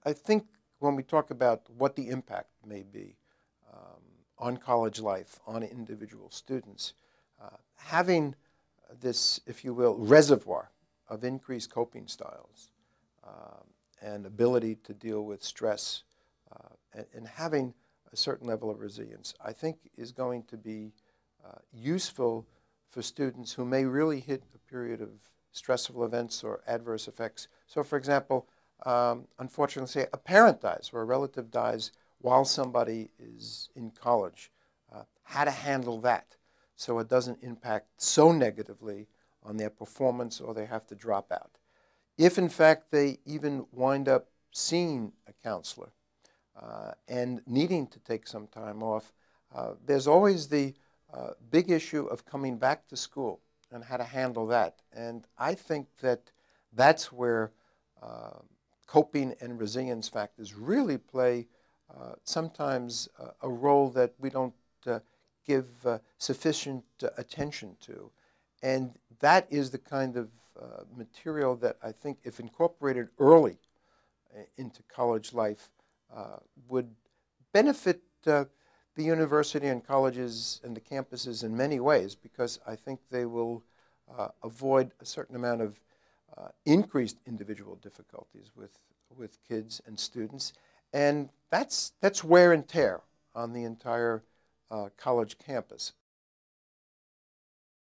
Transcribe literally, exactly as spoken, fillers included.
I think when we talk about what the impact may be um, on college life, on individual students, uh, having this, if you will, reservoir of increased coping styles um, and ability to deal with stress uh, and, and having a certain level of resilience, I think is going to be uh, useful for students who may really hit a period of stressful events or adverse effects. So, for example, um, unfortunately, say a parent dies or a relative dies while somebody is in college, uh, how to handle that so it doesn't impact so negatively on their performance or they have to drop out. If, in fact, they even wind up seeing a counselor uh, and needing to take some time off, uh, there's always the uh, big issue of coming back to school and how to handle that. And I think that that's where uh, coping and resilience factors really play uh, sometimes uh, a role that we don't uh, give uh, sufficient uh, attention to. And that is the kind of uh, material that I think, if incorporated early uh, into college life, uh, would benefit uh, the university and colleges and the campuses in many ways, because I think they will uh, avoid a certain amount of uh, increased individual difficulties with, with kids and students. And that's, that's wear and tear on the entire uh, college campus.